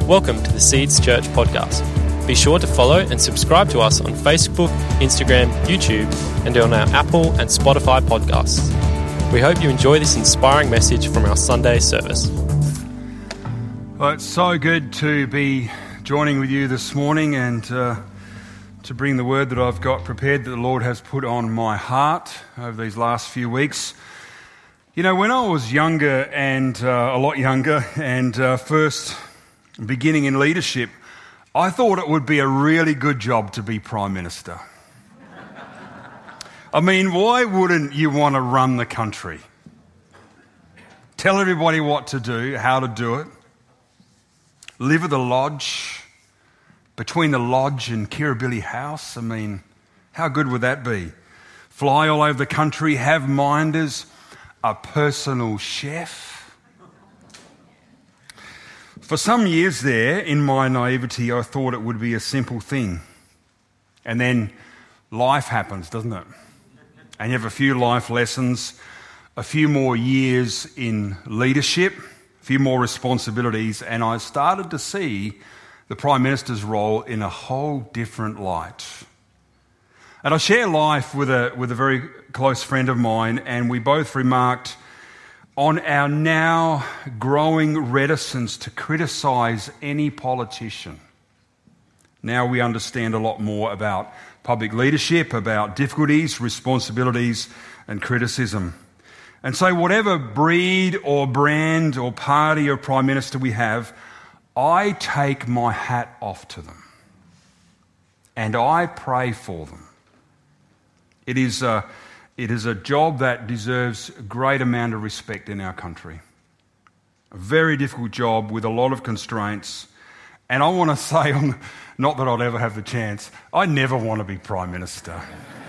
Welcome to the Seeds Church podcast. Be sure to follow and subscribe to us on Facebook, Instagram, YouTube, and on our Apple and Spotify podcasts. We hope you enjoy this inspiring message from our Sunday service. Well, it's so good to be joining with you this morning and to bring the word that I've got prepared that the Lord has put on my heart over these last few weeks. You know, when I was younger and a lot younger and first beginning in leadership, I thought it would be a really good job to be Prime Minister. I mean, why wouldn't you want to run the country? Tell everybody what to do, how to do it. Live at the lodge, between the lodge and Kirribilli House. I mean, how good would that be? Fly all over the country, have minders, a personal chef. For some years there, in my naivety, I thought it would be a simple thing. And then life happens, doesn't it? And you have a few life lessons, a few more years in leadership, a few more responsibilities, and I started to see the Prime Minister's role in a whole different light. And I share life with a very close friend of mine, and we both remarked on our now growing reticence to criticise any politician. Now we understand a lot more about public leadership, about difficulties, responsibilities and criticism. And so whatever breed or brand or party or Prime Minister we have, I take my hat off to them and I pray for them. It is a job that deserves a great amount of respect in our country. A very difficult job with a lot of constraints. And I want to say, not that I'll ever have the chance, I never want to be Prime Minister.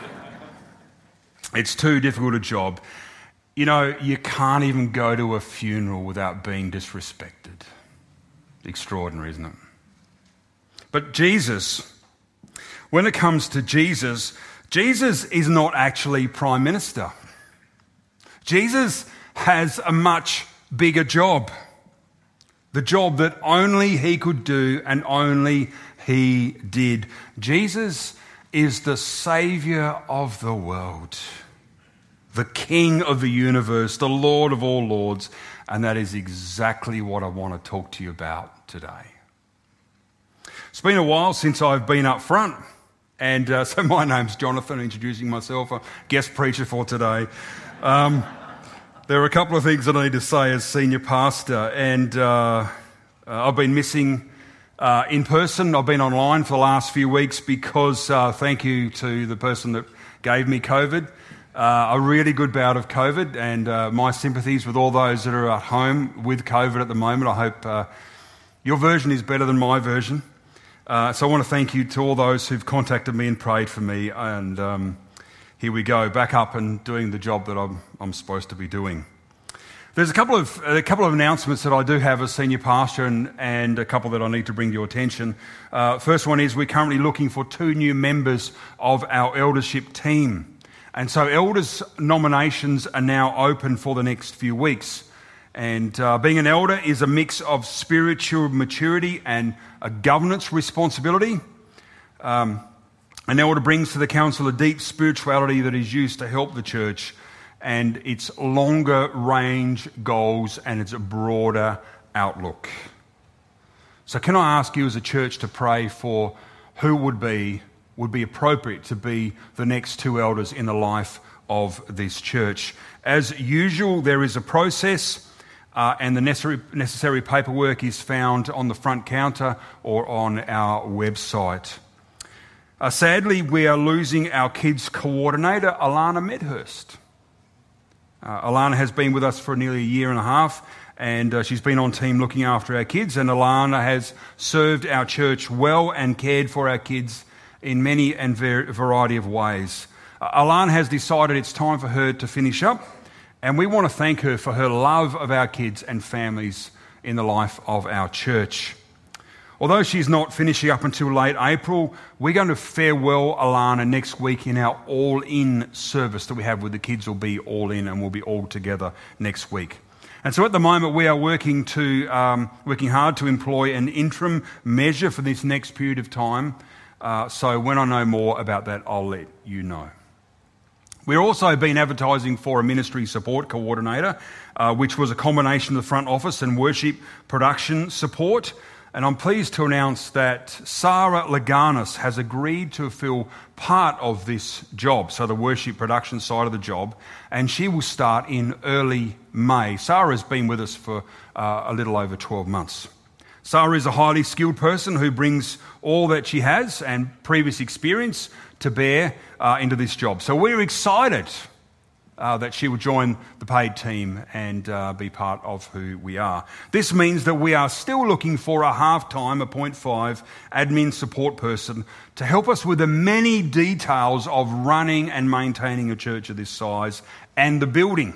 It's too difficult a job. You know, you can't even go to a funeral without being disrespected. Extraordinary, isn't it? But Jesus, when it comes to Jesus is not actually Prime Minister. Jesus has a much bigger job. The job that only he could do and only he did. Jesus is the Saviour of the world, the King of the universe, the Lord of all lords, and that is exactly what I want to talk to you about today. It's been a while since I've been up front. And so my name's Jonathan, introducing myself, a guest preacher for today. There are a couple of things that I need to say as senior pastor, and I've been missing in person. I've been online for the last few weeks because thank you to the person that gave me COVID, a really good bout of COVID, and my sympathies with all those that are at home with COVID at the moment. I hope your version is better than my version. So I want to thank you to all those who've contacted me and prayed for me, and here we go, back up and doing the job that I'm supposed to be doing. There's a couple of announcements that I do have as senior pastor, and a couple that I need to bring to your attention. First one is we're currently looking for 2 new members of our eldership team, and so elders nominations are now open for the next few weeks. And being an elder is a mix of spiritual maturity and a governance responsibility. An elder brings to the council a deep spirituality that is used to help the church and its longer range goals and its broader outlook. So can I ask you as a church to pray for who would be appropriate to be the next 2 elders in the life of this church? As usual, there is a process. And the necessary paperwork is found on the front counter or on our website. Sadly, we are losing our kids coordinator, Alana Medhurst. Alana has been with us for nearly a year and a half, and she's been on team looking after our kids, and Alana has served our church well and cared for our kids in many and variety of ways. Alana has decided it's time for her to finish up. And we want to thank her for her love of our kids and families in the life of our church. Although she's not finishing up until late April, we're going to farewell Alana next week in our all-in service that we have with the kids. Will be all in and we'll be all together next week. And so at the moment we are working hard to employ an interim measure for this next period of time. So when I know more about that, I'll let you know. We've also been advertising for a ministry support coordinator, which was a combination of the front office and worship production support. And I'm pleased to announce that Sarah Laganis has agreed to fill part of this job, so the worship production side of the job, and she will start in early May. Sarah has been with us for a little over 12 months. Sarah is a highly skilled person who brings all that she has and previous experience to bear into this job. So we're excited that she will join the paid team and be part of who we are. This means that we are still looking for a half-time, a 0.5 admin support person to help us with the many details of running and maintaining a church of this size and the building.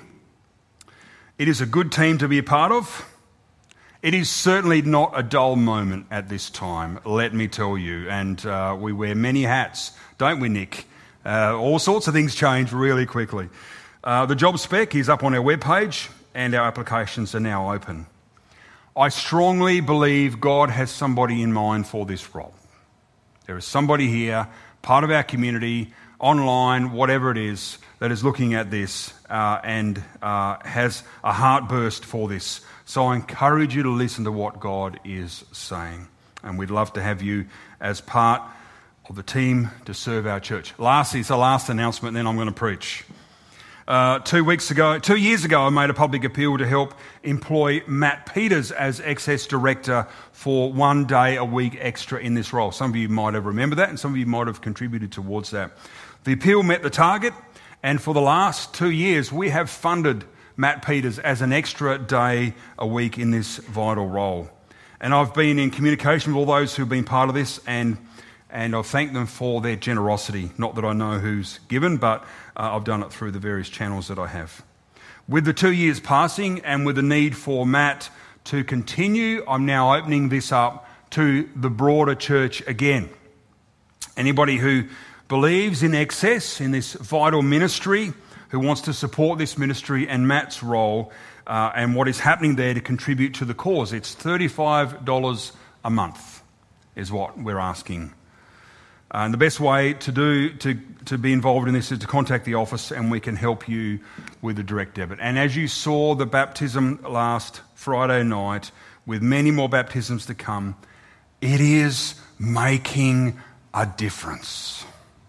It is a good team to be a part of. It is certainly not a dull moment at this time, let me tell you. And we wear many hats, don't we, Nick? All sorts of things change really quickly. The job spec is up on our webpage and our applications are now open. I strongly believe God has somebody in mind for this role. There is somebody here, part of our community, online, whatever it is, that is looking at this and has a heartburst for this. So I encourage you to listen to what God is saying. And we'd love to have you as part of the team to serve our church. Lastly, it's the last announcement, then I'm going to preach. 2 years ago, I made a public appeal to help employ Matt Peters as Access Director for 1 day a week extra in this role. Some of you might have remembered that and some of you might have contributed towards that. The appeal met the target, and for the last 2 years, we have funded Matt Peters as an extra day a week in this vital role. And I've been in communication with all those who've been part of this, and I've thanked them for their generosity. Not that I know who's given, but I've done it through the various channels that I have. With the 2 years passing and with the need for Matt to continue, I'm now opening this up to the broader church again. Anybody who believes in Access, in this vital ministry, who wants to support this ministry and Matt's role and what is happening there to contribute to the cause. It's $35 a month is what we're asking. And the best way to be involved in this is to contact the office and we can help you with the direct debit. And as you saw the baptism last Friday night, with many more baptisms to come, it is making a difference.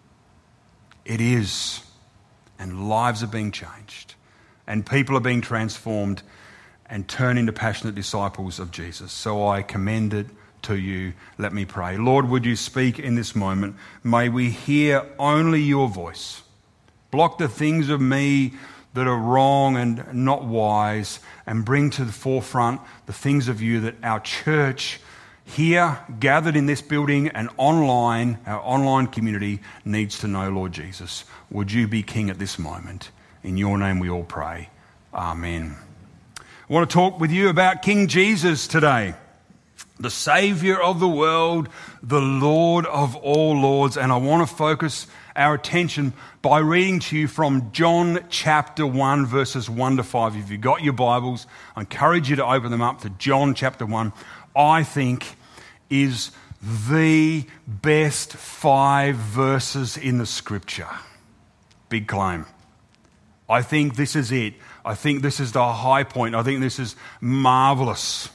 It is. And lives are being changed. And people are being transformed and turned into passionate disciples of Jesus. So I commend it to you. Let me pray. Lord, would you speak in this moment? May we hear only your voice. Block the things of me that are wrong and not wise, and bring to the forefront the things of you that our church here, gathered in this building and online, our online community, needs to know, Lord Jesus. Would you be King at this moment? In your name we all pray. Amen. I want to talk with you about King Jesus today. The Saviour of the world, the Lord of all lords. And I want to focus our attention by reading to you from John chapter 1, verses 1 to 5. If you've got your Bibles, I encourage you to open them up to John chapter 1. I think is the best 5 verses in the Scripture. Big claim. I think this is it. I think this is the high point. I think this is marvelous.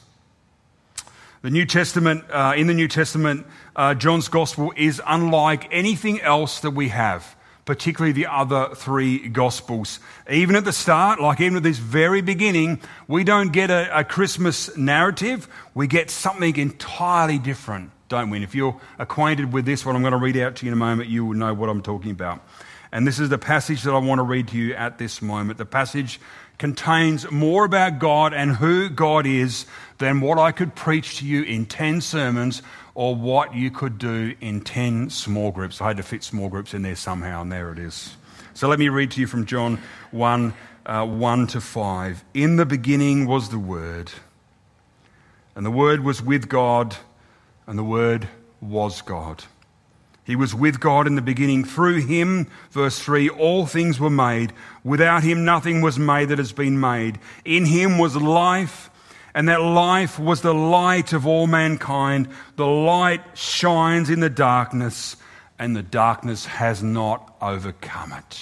In the New Testament, John's Gospel is unlike anything else that we have, particularly the other 3 Gospels. Even at the start, even at this very beginning, we don't get a Christmas narrative. We get something entirely different, don't we? And if you're acquainted with this, what I'm going to read out to you in a moment, you will know what I'm talking about. And this is the passage that I want to read to you at this moment. The passage contains more about God and who God is than what I could preach to you in 10 sermons or what you could do in 10 small groups. I had to fit small groups in there somehow, and there it is. So let me read to you from John 1, 1 to 5. In the beginning was the Word, and the Word was with God, and the Word was God. He was with God in the beginning. Through him, verse 3, all things were made. Without him nothing was made that has been made. In him was life, and that life was the light of all mankind. The light shines in the darkness, and the darkness has not overcome it.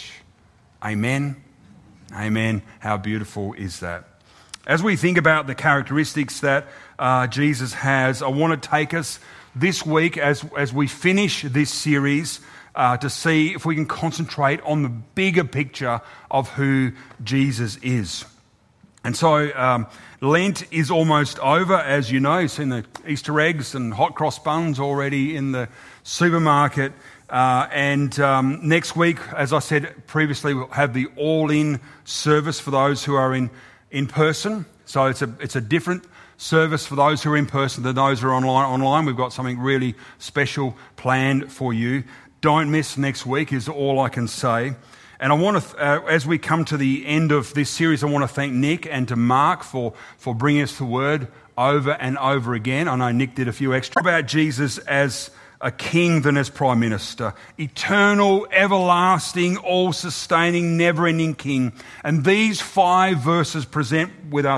Amen? Amen. How beautiful is that? As we think about the characteristics that Jesus has, I want to take us this week as we finish this series to see if we can concentrate on the bigger picture of who Jesus is. And so Lent is almost over, as you know. You've seen the Easter eggs and hot cross buns already in the supermarket. And next week, as I said previously, we'll have the all-in service for those who are in person. So it's a different service for those who are in person than those who are online. We've got something really special planned for you. Don't miss next week is all I can say. And I want to, as we come to the end of this series, I want to thank Nick and to Mark for bringing us the word over and over again. I know Nick did a few extra about Jesus as a king than as prime minister. Eternal, everlasting, all-sustaining, never-ending king. And these 5 verses present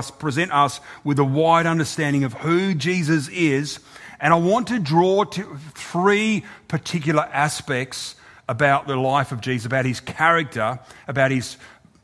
us with a wide understanding of who Jesus is. And I want to draw to 3 particular aspects about the life of Jesus, about his character, about his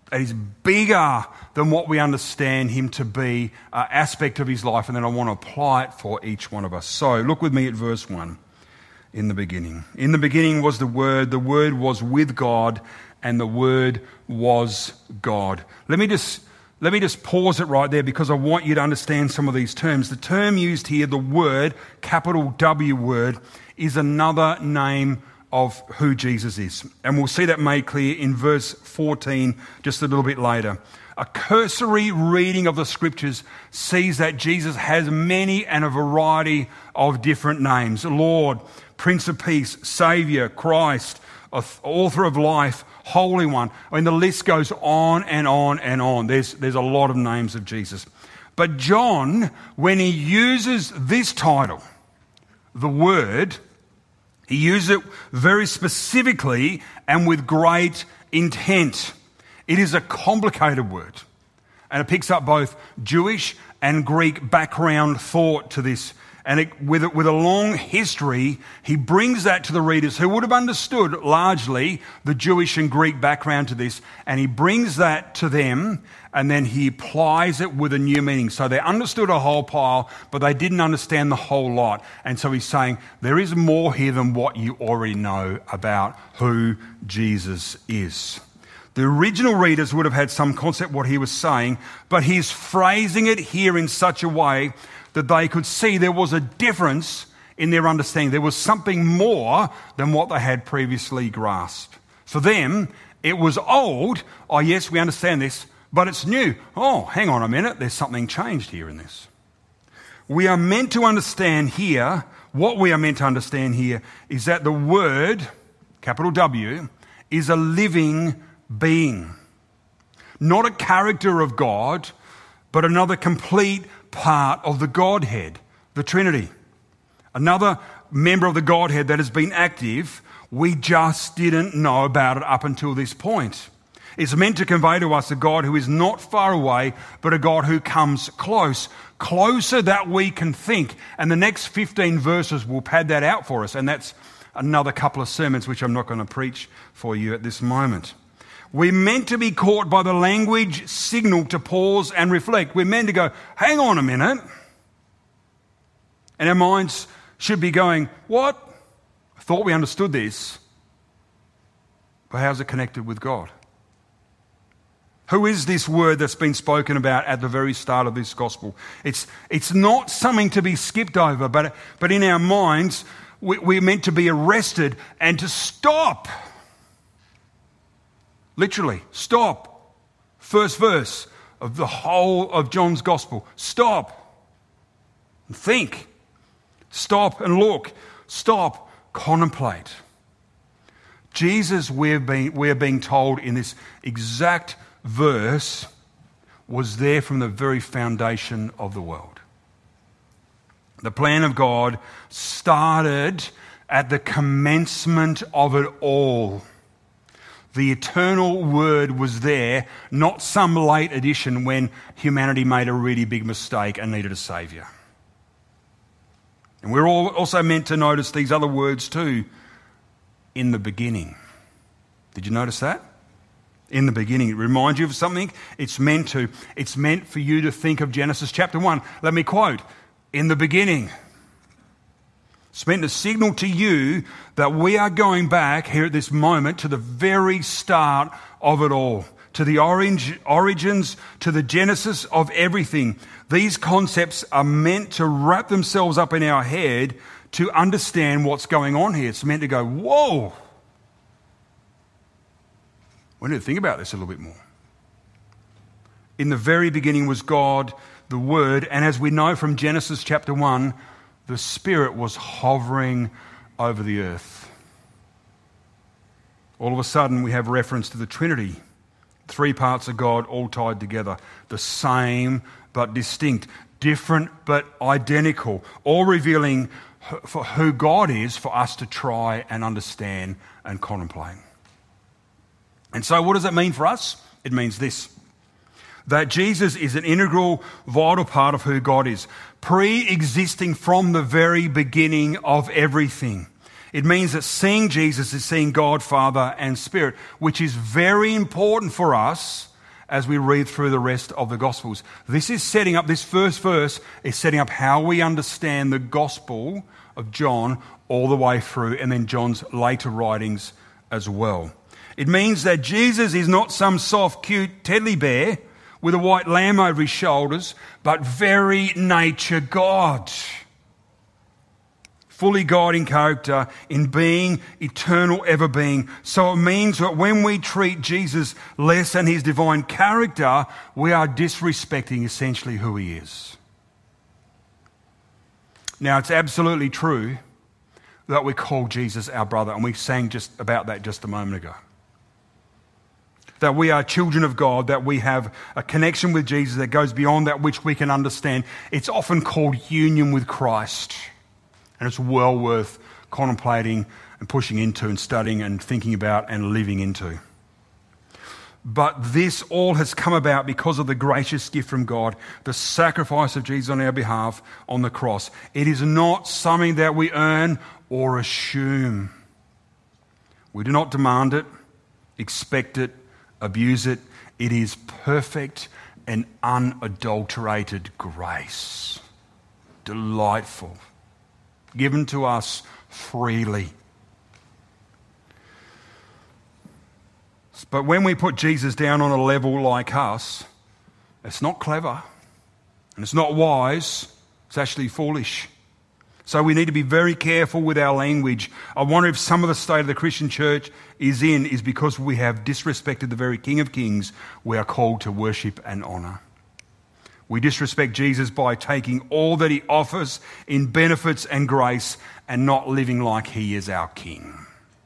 bigger than what we understand him to be aspect of his life. And then I want to apply it for each one of us. So look with me at verse 1. In the beginning was the Word was with God, and the Word was God. Let me just pause it right there because I want you to understand some of these terms. The term used here, the Word, capital W word, is another name of who Jesus is. And we'll see that made clear in verse 14 just a little bit later. A cursory reading of the scriptures sees that Jesus has many and a variety of different names. Lord, Prince of Peace, Saviour, Christ, Author of Life, Holy One. I mean, the list goes on and on and on. There's a lot of names of Jesus. But John, when he uses this title, the Word, he uses it very specifically and with great intent. It is a complicated word, and it picks up both Jewish and Greek background thought to this. And with a long history, he brings that to the readers who would have understood largely the Jewish and Greek background to this, and he brings that to them, and then he applies it with a new meaning. So they understood a whole pile, but they didn't understand the whole lot. And so he's saying, there is more here than what you already know about who Jesus is. The original readers would have had some concept what he was saying, but he's phrasing it here in such a way that they could see there was a difference in their understanding. There was something more than what they had previously grasped. For them, it was old. Oh, yes, we understand this, but it's new. Oh, hang on a minute. There's something changed here in this. We are meant to understand here, what we are meant to understand here is that the Word, capital W, is a living being. Not a character of God, but another complete part of the Godhead, the Trinity. Another member of the Godhead that has been active, we just didn't know about it up until this point. It's meant to convey to us a God who is not far away, but a God who comes close, closer that we can think. And the next 15 verses will pad that out for us, and that's another couple of sermons which I'm not going to preach for you at this moment. We're meant to be caught by the language signal to pause and reflect. We're meant to go, hang on a minute. And our minds should be going, what? I thought we understood this. But how's it connected with God? Who is this word that's been spoken about at the very start of this gospel? It's not something to be skipped over, but in our minds, we're meant to be arrested and to stop. Literally, stop. First verse of the whole of John's gospel. Stop and think. Stop and look. Stop, contemplate. Jesus, we're being told in this exact verse, was there from the very foundation of the world. The plan of God started at the commencement of it all. The eternal Word was there, not some late addition when humanity made a really big mistake and needed a Saviour. And we're all also meant to notice these other words too. In the beginning. Did you notice that? In the beginning. It reminds you of something? It's meant for you to think of Genesis chapter 1. Let me quote. In the beginning. It's meant to signal to you that we are going back here at this moment to the very start of it all. To the origins, to the genesis of everything. These concepts are meant to wrap themselves up in our head to understand what's going on here. It's meant to go, whoa! We need to think about this a little bit more. In the very beginning was God, the Word, and as we know from Genesis chapter 1, the Spirit was hovering over the earth. All of a sudden we have reference to the Trinity. 3 parts of God all tied together. The same but distinct. Different but identical. All revealing for who God is for us to try and understand and contemplate. And so what does it mean for us? It means this. That Jesus is an integral, vital part of who God is. Pre-existing from the very beginning of everything. It means that seeing Jesus is seeing God, Father and Spirit, which is very important for us as we read through the rest of the Gospels. This first verse is setting up how we understand the Gospel of John all the way through, and then John's later writings as well. It means that Jesus is not some soft, cute teddy bear with a white lamb over his shoulders, but very nature God. Fully God in character, in being, eternal ever being. So it means that when we treat Jesus less than his divine character, we are disrespecting essentially who he is. Now, it's absolutely true that we call Jesus our brother, and we sang just about that just a moment ago. That we are children of God, that we have a connection with Jesus that goes beyond that which we can understand. It's often called union with Christ. And it's well worth contemplating and pushing into and studying and thinking about and living into. But this all has come about because of the gracious gift from God, the sacrifice of Jesus on our behalf on the cross. It is not something that we earn or assume. We do not demand it, expect it, abuse it. It is perfect and unadulterated grace. Delightful. Given to us freely. But when we put Jesus down on a level like us, it's not clever and it's not wise, it's actually foolish. So we need to be very careful with our language. I wonder if some of the state of the Christian church is because we have disrespected the very King of Kings we are called to worship and honour. We disrespect Jesus by taking all that he offers in benefits and grace and not living like he is our King.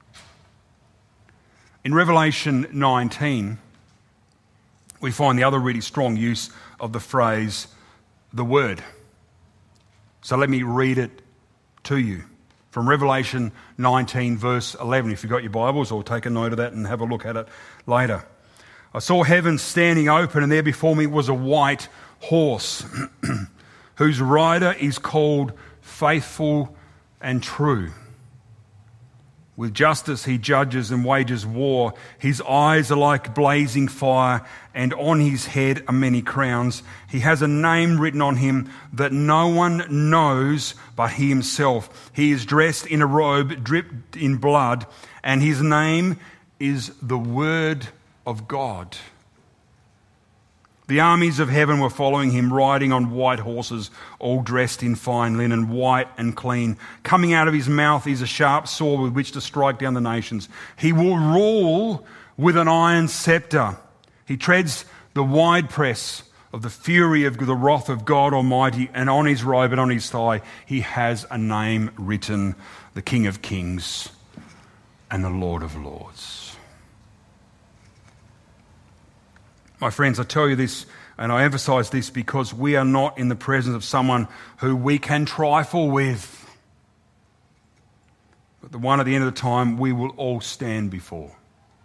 In Revelation 19, we find the other really strong use of the phrase, the Word. So let me read it to you. From Revelation 19, verse 11. If you've got your Bibles, or take a note of that and have a look at it later. I saw heaven standing open, and there before me was a white horse, whose rider is called Faithful and True. With justice he judges and wages war. His eyes are like blazing fire, and on his head are many crowns. He has a name written on him that no one knows but he himself. He is dressed in a robe dripped in blood, and his name is the Word of God. The armies of heaven were following him, riding on white horses, all dressed in fine linen, white and clean. Coming out of his mouth is a sharp sword with which to strike down the nations. He will rule with an iron scepter. He treads the winepress of the fury of the wrath of God Almighty, and on his robe and on his thigh he has a name written, the King of Kings and the Lord of Lords. My friends, I tell you this, and I emphasise this because we are not in the presence of someone who we can trifle with. the one at the end of the time we will all stand before.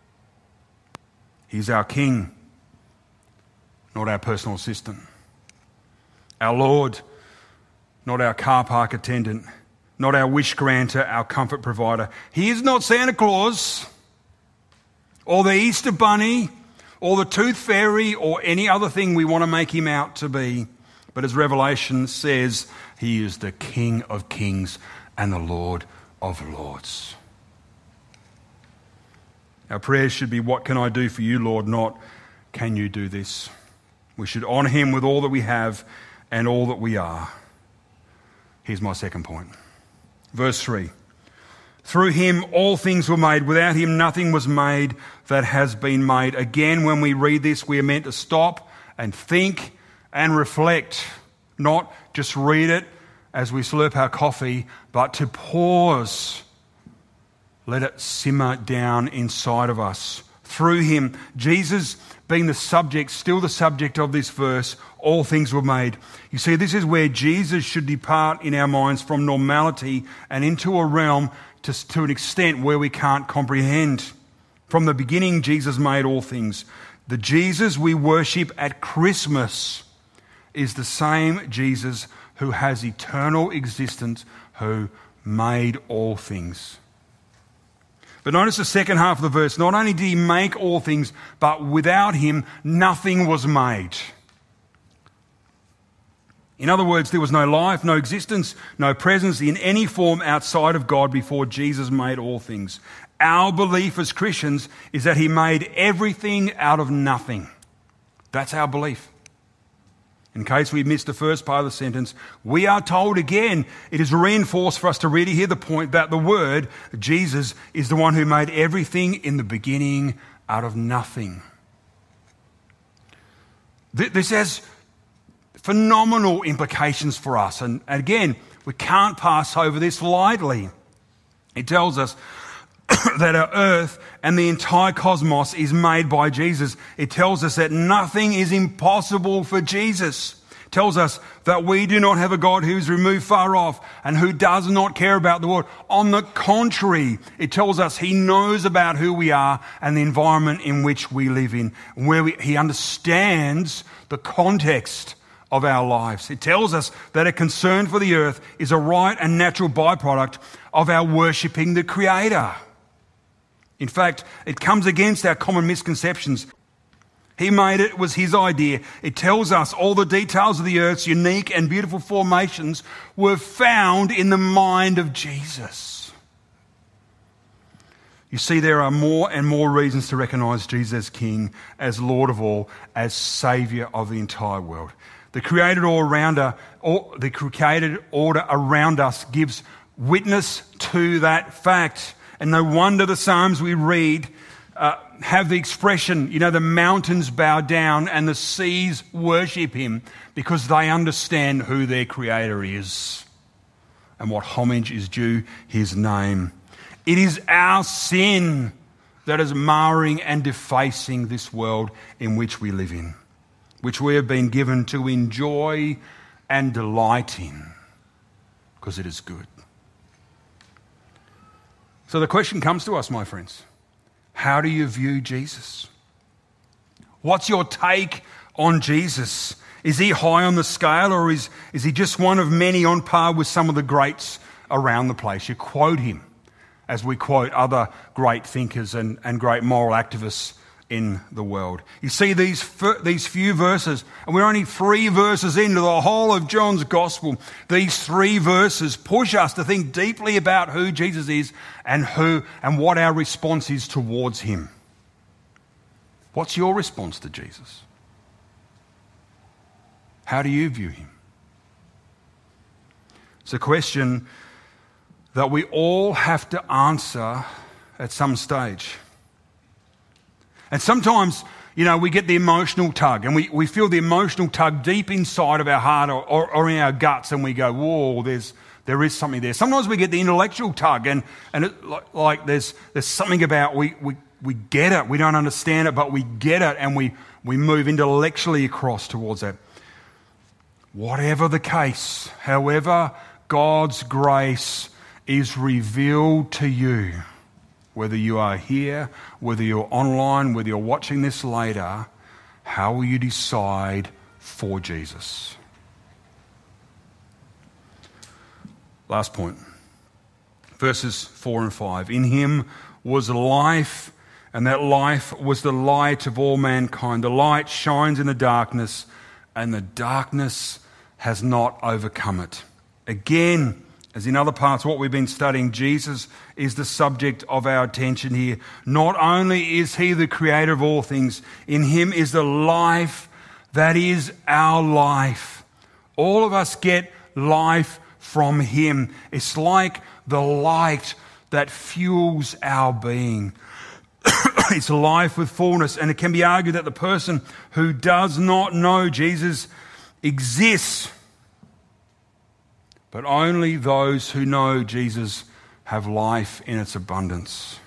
He's our King, not our personal assistant. Our Lord, not our car park attendant, not our wish granter, our comfort provider. He is not Santa Claus or the Easter Bunny or the Tooth Fairy or any other thing we want to make him out to be. But as Revelation says, he is the King of Kings and the Lord of Lords. Our prayers should be, what can I do for you, Lord? Not, can you do this? We should honour him with all that we have and all that we are. Here's my second point. Verse 3. Through him all things were made. Without him nothing was made that has been made. Again, when we read this, we are meant to stop and think and reflect. Not just read it as we slurp our coffee, but to pause. Let it simmer down inside of us. Through him, Jesus being the subject, still the subject of this verse, all things were made. You see, this is where Jesus should depart in our minds from normality and into a realm to an extent where we can't comprehend. From the beginning, Jesus made all things. The Jesus we worship at Christmas is the same Jesus who has eternal existence, who made all things. But notice the second half of the verse. Not only did he make all things, but without him, nothing was made. In other words, there was no life, no existence, no presence in any form outside of God before Jesus made all things. Our belief as Christians is that he made everything out of nothing. That's our belief. In case we missed the first part of the sentence, we are told again, it is reinforced for us to really hear the point that the Word, Jesus, is the one who made everything in the beginning out of nothing. This has phenomenal implications for us. And again, we can't pass over this lightly. It tells us that our earth and the entire cosmos is made by Jesus. It tells us that nothing is impossible for Jesus. It tells us that we do not have a God who is removed far off and who does not care about the world. On the contrary, it tells us he knows about who we are and the environment in which we live in, where he understands the context of our lives. It tells us that a concern for the earth is a right and natural byproduct of our worshipping the Creator. In fact, it comes against our common misconceptions. He made it, it was his idea. It tells us all the details of the earth's unique and beautiful formations were found in the mind of Jesus. You see, there are more and more reasons to recognize Jesus as King, as Lord of all, as Saviour of the entire world. The created order around us gives witness to that fact. And no wonder the Psalms we read have the expression, the mountains bow down and the seas worship him, because they understand who their Creator is and what homage is due his name. It is our sin that is marring and defacing this world in which we live in, which we have been given to enjoy and delight in, because it is good. So the question comes to us, my friends. How do you view Jesus? What's your take on Jesus? Is he high on the scale, or is he just one of many on par with some of the greats around the place? You quote him as we quote other great thinkers and great moral activists in the world. You see, these few verses, and we're only 3 verses into the whole of John's Gospel, these 3 verses push us to think deeply about who Jesus is and what our response is towards him. What's your response to Jesus? How do you view him? It's a question that we all have to answer at some stage. And sometimes, we get the emotional tug, and we feel the emotional tug deep inside of our heart or in our guts, and we go, whoa, there is something there. Sometimes we get the intellectual tug, and there's something about we get it. We don't understand it, but we get it, and we move intellectually across towards that. Whatever the case, however God's grace is revealed to you, whether you are here, whether you're online, whether you're watching this later, how will you decide for Jesus? Last point. Verses 4 and 5. In him was life, and that life was the light of all mankind. The light shines in the darkness, and the darkness has not overcome it. Again, as in other parts of what we've been studying, Jesus is the subject of our attention here. Not only is he the creator of all things, in him is the life that is our life. All of us get life from him. It's like the light that fuels our being. It's life with fullness, and it can be argued that the person who does not know Jesus exists. But only those who know Jesus have life in its abundance.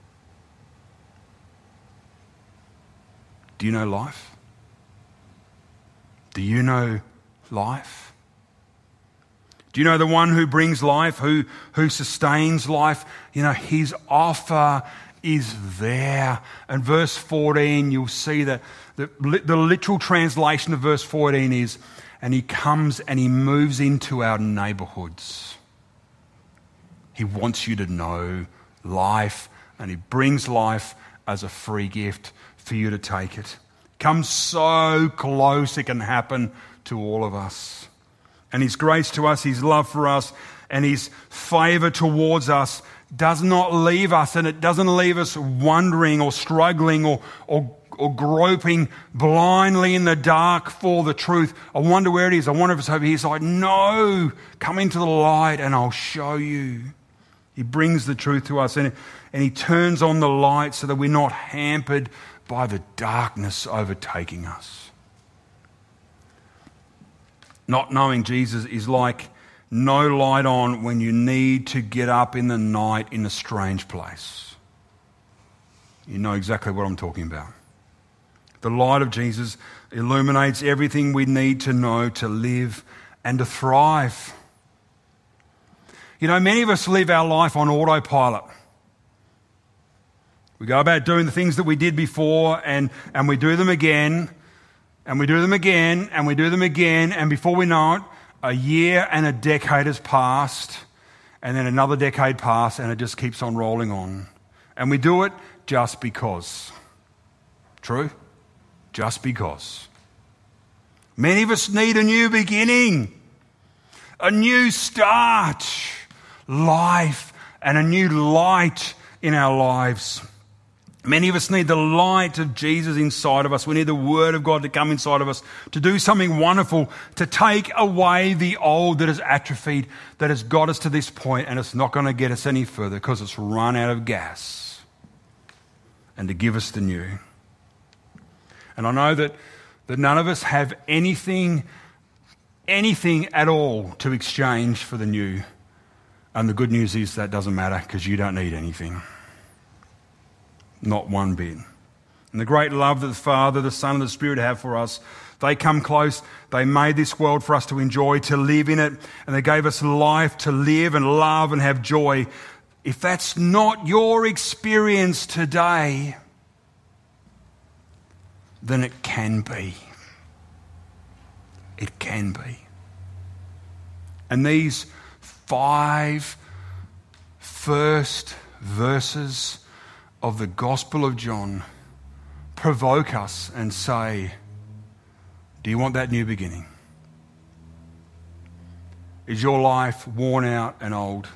Do you know life? Do you know life? Do you know the one who brings life, who sustains life? You know, his offer is there. And verse 14, you'll see that the literal translation of verse 14 is, and he comes and he moves into our neighborhoods. He wants you to know life, and he brings life as a free gift for you to take it. Comes so close it can happen to all of us. And his grace to us, his love for us, and his favor towards us does not leave us, and it doesn't leave us wondering or struggling or groping blindly in the dark for the truth. I wonder where it is. I wonder if it's over here. It's like, no, come into the light and I'll show you. He brings the truth to us, and he turns on the light so that we're not hampered by the darkness overtaking us. Not knowing Jesus is like no light on when you need to get up in the night in a strange place. You know exactly what I'm talking about. The light of Jesus illuminates everything we need to know to live and to thrive. You know, many of us live our life on autopilot. We go about doing the things that we did before, and we do them again, and we do them again, and we do them again, and before we know it, a year and a decade has passed, and then another decade passed, and it just keeps on rolling on. And we do it just because. True? Just because. Many of us need a new beginning, a new start, life, and a new light in our lives. Many of us need the light of Jesus inside of us. We need the Word of God to come inside of us, to do something wonderful, to take away the old that has atrophied, that has got us to this point, and it's not going to get us any further because it's run out of gas, and to give us the new. And I know that none of us have anything at all to exchange for the new. And the good news is that doesn't matter because you don't need anything. Not one bit. And the great love that the Father, the Son, and the Spirit have for us, they come close. They made this world for us to enjoy, to live in it. And they gave us life to live and love and have joy. If that's not your experience today, then it can be. It can be. And these 5 first verses of the Gospel of John provoke us and say, do you want that new beginning? Is your life worn out and old?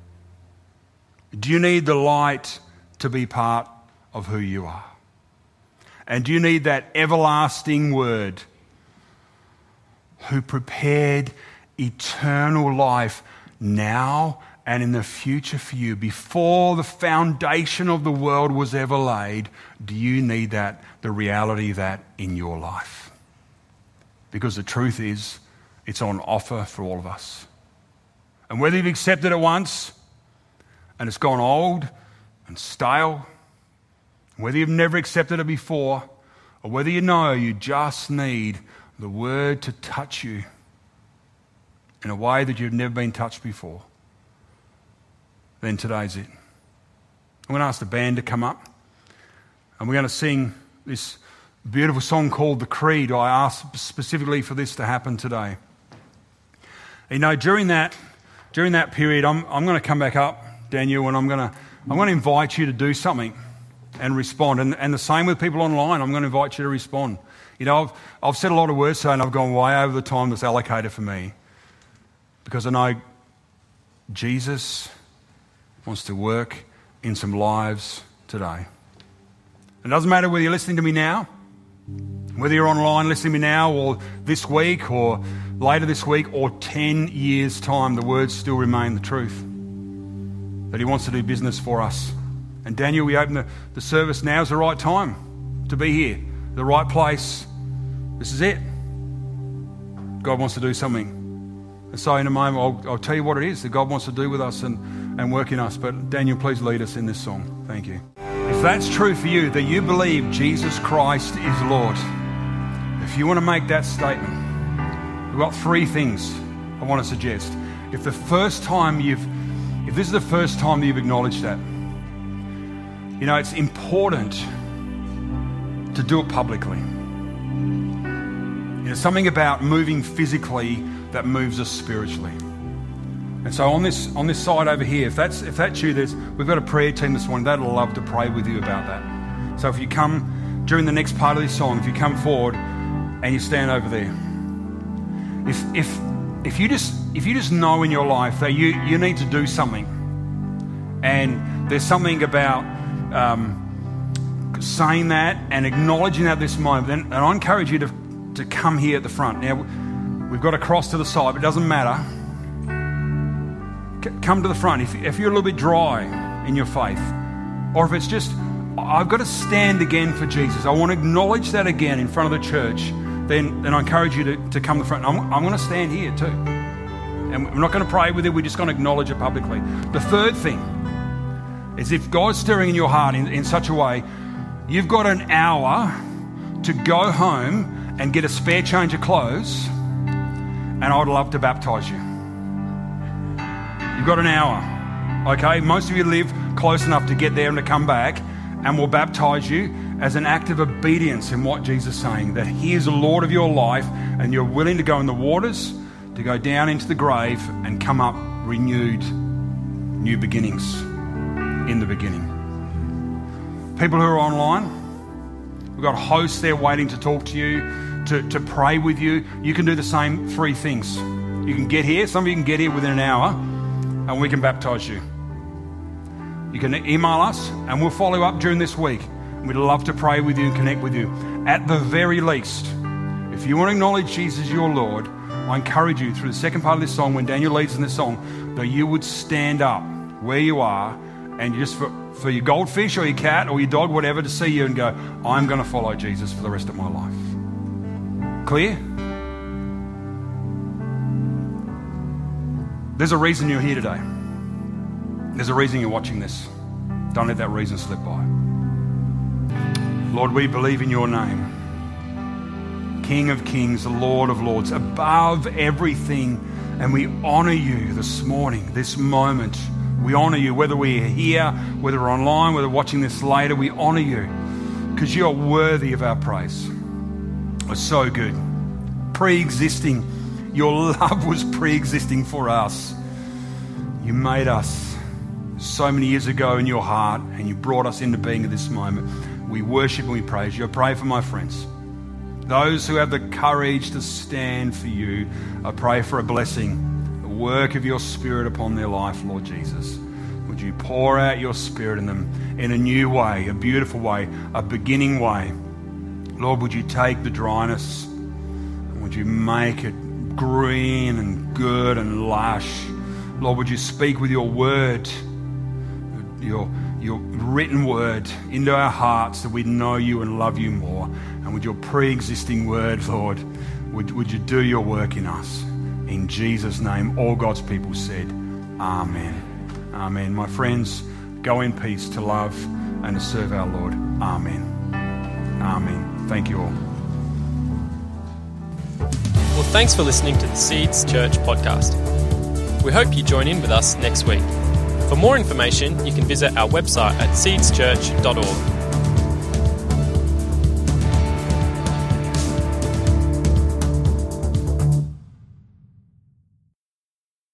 Do you need the light to be part of who you are? And do you need that everlasting Word who prepared eternal life now and in the future for you before the foundation of the world was ever laid? Do you need that, the reality of that in your life? Because the truth is, it's on offer for all of us. And whether you've accepted it once and it's gone old and stale, whether you've never accepted it before, or whether you know you just need the Word to touch you in a way that you've never been touched before, then today's it. I'm going to ask the band to come up, and we're going to sing this beautiful song called The Creed. I asked specifically for this to happen today. You know, during that period, I'm going to come back up, Daniel, and I'm going to invite you to do something and respond. And the same with people online. I'm going to invite you to respond. You know, I've said a lot of words today, and I've gone way over the time that's allocated for me, because I know Jesus wants to work in some lives today. It doesn't matter whether you're listening to me now, whether you're online listening to me now, or this week, or later this week, or 10 years' time, the words still remain the truth. That he wants to do business for us. And Daniel, we open the service. Now's the right time to be here, the right place. This is it. God wants to do something. And so in a moment, I'll tell you what it is that God wants to do with us and work in us. But Daniel, please lead us in this song. Thank you. If that's true for you, that you believe Jesus Christ is Lord, if you want to make that statement, we've got 3 things I want to suggest. If this is the first time you've acknowledged that, you know, it's important to do it publicly. There's something about moving physically that moves us spiritually. And so on this side over here, if that's you, we've got a prayer team this morning. They'd love to pray with you about that. So if you come during the next part of this song, if you come forward and you stand over there, if you just know in your life that you need to do something, and there's something about saying that and acknowledging that this moment, and I encourage you to come here at the front. Now, we've got a cross to the side, but it doesn't matter. Come to the front. If you're a little bit dry in your faith, or if it's just, I've got to stand again for Jesus, I want to acknowledge that again in front of the church, then I encourage you to come to the front. I'm going to stand here too. And we're not going to pray with it, we're just going to acknowledge it publicly. The third thing is, if God's stirring in your heart in such a way, you've got an hour to go home and get a spare change of clothes, and I would love to baptize you. You've got an hour, okay? Most of you live close enough to get there and to come back, and we'll baptize you as an act of obedience in what Jesus is saying, that he is the Lord of your life, and you're willing to go in the waters, to go down into the grave and come up renewed, new beginnings in the beginning. People who are online, we've got hosts there waiting to talk to you, to pray with you. You can do the same 3 things. You can get here. Some of you can get here within an hour, and we can baptize you. You can email us, and we'll follow up during this week. We'd love to pray with you and connect with you. At the very least, if you want to acknowledge Jesus as your Lord, I encourage you through the second part of this song, when Daniel leads in this song, that you would stand up where you are, and just for your goldfish or your cat or your dog, whatever, to see you and go, I'm going to follow Jesus for the rest of my life. Clear? There's a reason you're here today. There's a reason you're watching this. Don't let that reason slip by. Lord, we believe in your name, King of kings, Lord of lords, above everything, and we honor you this morning, this moment. We honor you, whether we're here, whether we're online, whether we're watching this later, we honor you because you're worthy of our praise. It's so good. Pre-existing, your love was pre-existing for us. You made us so many years ago in your heart, and you brought us into being at this moment. We worship and we praise you. I pray for my friends, those who have the courage to stand for you. I pray for a blessing, the work of your Spirit upon their life, Lord Jesus. Would you pour out your Spirit in them in a new way, a beautiful way, a beginning way. Lord, would you take the dryness and would you make it green and good and lush. Lord, would you speak with your word, your written word into our hearts, that we'd know you and love you more. And with your pre-existing word, Lord, would you do your work in us. In Jesus' name, all God's people said, amen. Amen. My friends, go in peace to love and to serve our Lord. Amen. Amen. Thank you all. Well, thanks for listening to the Seeds Church podcast. We hope you join in with us next week. For more information, you can visit our website at seedschurch.org.